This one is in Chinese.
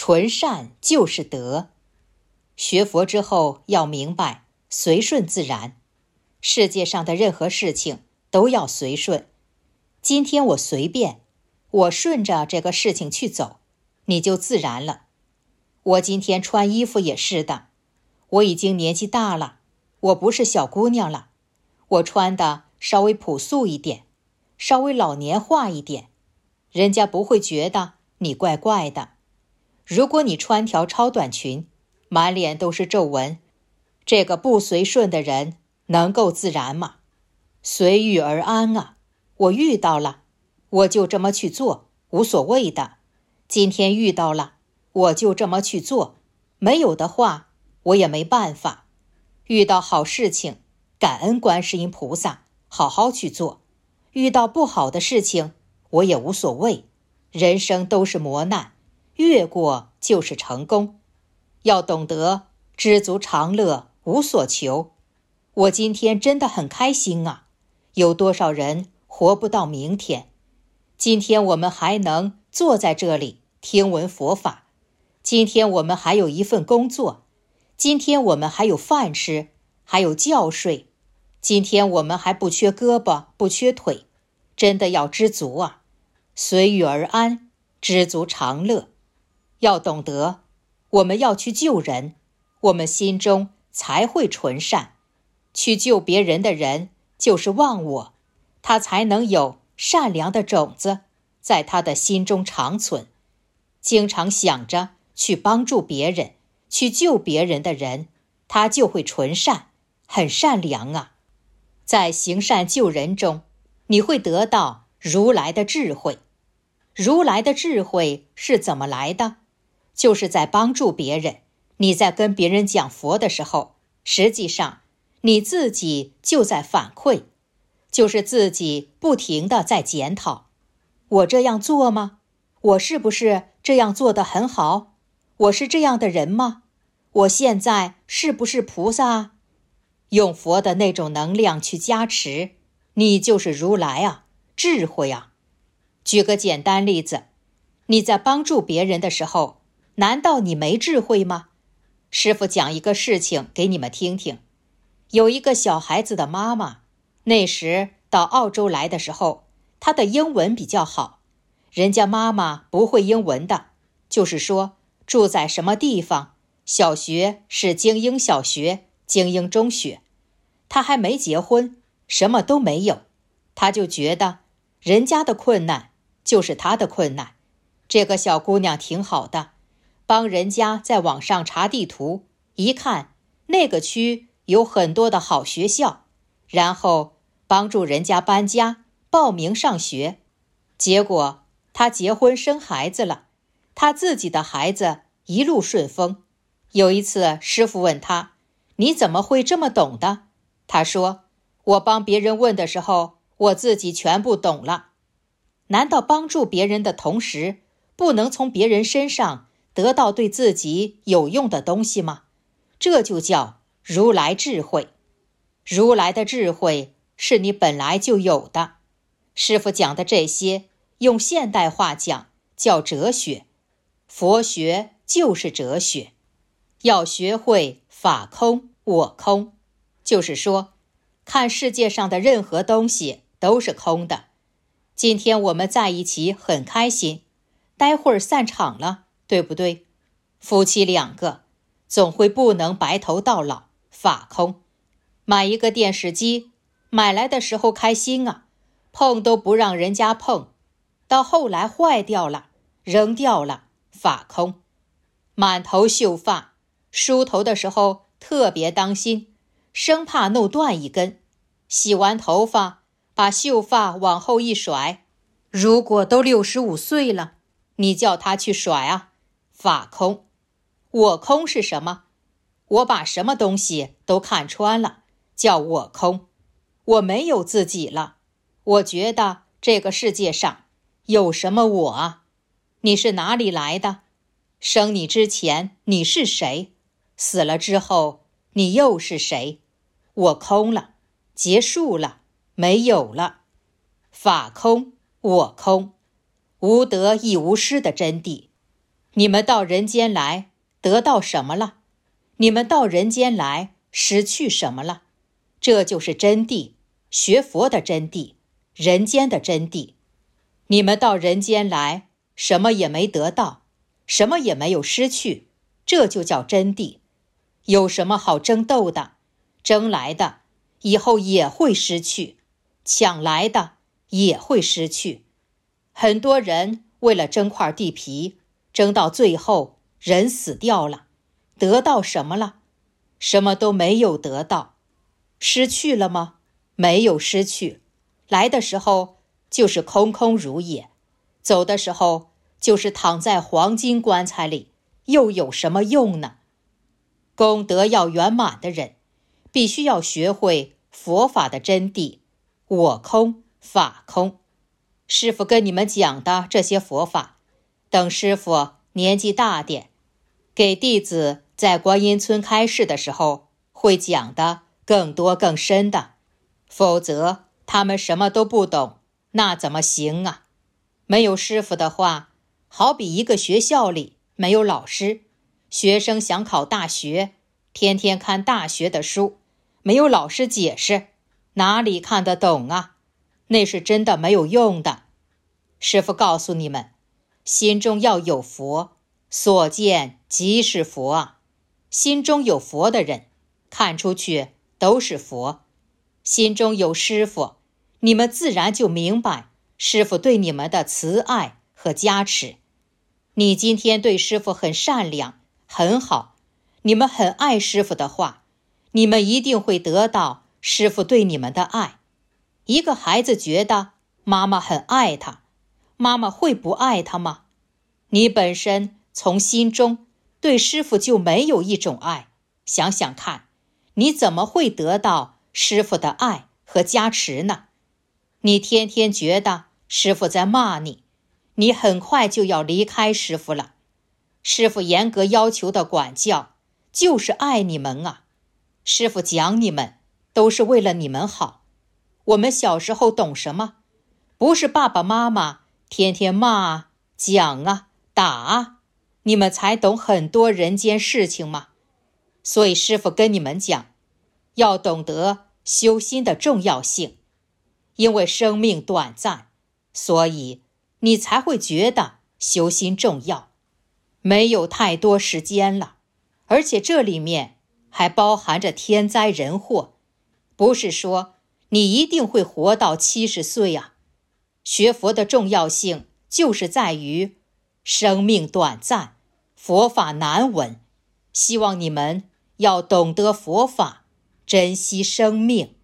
纯善就是德。学佛之后要明白随顺自然，世界上的任何事情都要随顺。今天我随便，我顺着这个事情去走，你就自然了。我今天穿衣服也是的，我已经年纪大了，我不是小姑娘了，我穿的稍微朴素一点，稍微老年化一点，人家不会觉得你怪怪的。如果你穿条超短裙，满脸都是皱纹，这个不随顺的人能够自然吗？随遇而安啊，我遇到了，我就这么去做，无所谓的。今天遇到了，我就这么去做，没有的话，我也没办法。遇到好事情，感恩观世音菩萨，好好去做。遇到不好的事情，我也无所谓。人生都是磨难，越过就是成功。要懂得知足常乐，无所求。我今天真的很开心啊！有多少人活不到明天？今天我们还能坐在这里听闻佛法，今天我们还有一份工作，今天我们还有饭吃，还有觉睡，今天我们还不缺胳膊不缺腿，真的要知足啊！随遇而安，知足常乐。要懂得我们要去救人，我们心中才会纯善。去救别人的人就是忘我，他才能有善良的种子在他的心中长存。经常想着去帮助别人，去救别人的人，他就会纯善，很善良啊。在行善救人中，你会得到如来的智慧。如来的智慧是怎么来的？就是在帮助别人，你在跟别人讲佛的时候，实际上你自己就在反馈，就是自己不停地在检讨。我这样做吗？我是不是这样做得很好？我是这样的人吗？我现在是不是菩萨啊？用佛的那种能量去加持，你就是如来啊，智慧啊。举个简单例子，你在帮助别人的时候，难道你没智慧吗？师父讲一个事情给你们听听。有一个小孩子的妈妈，那时到澳洲来的时候，她的英文比较好，人家妈妈不会英文的，就是说住在什么地方，小学是精英小学、精英中学。她还没结婚，什么都没有，她就觉得人家的困难就是她的困难。这个小姑娘挺好的，帮人家在网上查地图，一看那个区有很多的好学校，然后帮助人家搬家，报名上学。结果她结婚生孩子了，她自己的孩子一路顺风。有一次师父问她，你怎么会这么懂的？她说，我帮别人问的时候，我自己全部懂了。难道帮助别人的同时，不能从别人身上得到对自己有用的东西吗？这就叫如来智慧。如来的智慧是你本来就有的。师父讲的这些，用现代话讲叫哲学。佛学就是哲学。要学会法空我空，就是说，看世界上的任何东西都是空的。今天我们在一起很开心，待会儿散场了，对不对？夫妻两个总会不能白头到老，法空。买一个电视机，买来的时候开心啊，碰都不让人家碰，到后来坏掉了，扔掉了，法空。满头秀发，梳头的时候特别当心，生怕弄断一根。洗完头发，把秀发往后一甩，如果都65岁了，你叫他去甩啊，法空。我空是什么？我把什么东西都看穿了，叫我空。我没有自己了，我觉得这个世界上有什么我啊？你是哪里来的？生你之前你是谁？死了之后你又是谁？我空了，结束了，没有了。法空我空，无得亦无失的真谛。 你们到人间来得到什么了？你们到人间来失去什么了？这就是真谛，学佛的真谛，人间的真谛。你们到人间来，什么也没得到，什么也没有失去，这就叫真谛。有什么好争斗的？争来的以后也会失去，抢来的也会失去。很多人为了争块地皮，争到最后人死掉了，得到什么了？什么都没有得到。失去了吗？没有失去。来的时候就是空空如也，走的时候就是躺在黄金棺材里，又有什么用呢？功德要圆满的人，必须要学会佛法的真谛，我空法空。师父跟你们讲的这些佛法，等师父年纪大点，给弟子在观音村开示的时候，会讲的更多更深的，否则他们什么都不懂，那怎么行啊？没有师父的话，好比一个学校里没有老师，学生想考大学，天天看大学的书，没有老师解释，哪里看得懂啊？那是真的没有用的。师父告诉你们，心中要有佛，所见即是佛啊。心中有佛的人，看出去都是佛。心中有师父，你们自然就明白师父对你们的慈爱和加持。你今天对师父很善良，很好，你们很爱师父的话，你们一定会得到师父对你们的爱。一个孩子觉得妈妈很爱他，妈妈会不爱他吗？你本身从心中对师父就没有一种爱，想想看，你怎么会得到师父的爱和加持呢？你天天觉得师父在骂你，你很快就要离开师父了。师父严格要求的管教，就是爱你们啊。师父讲你们，都是为了你们好。我们小时候懂什么？不是爸爸妈妈天天骂啊、讲啊、打啊，你们才懂很多人间事情吗？所以师父跟你们讲，要懂得修心的重要性。因为生命短暂，所以你才会觉得修心重要。没有太多时间了，而且这里面还包含着天灾人祸，不是说你一定会活到70岁啊。学佛的重要性就是在于生命短暂，佛法难闻。希望你们要懂得佛法，珍惜生命。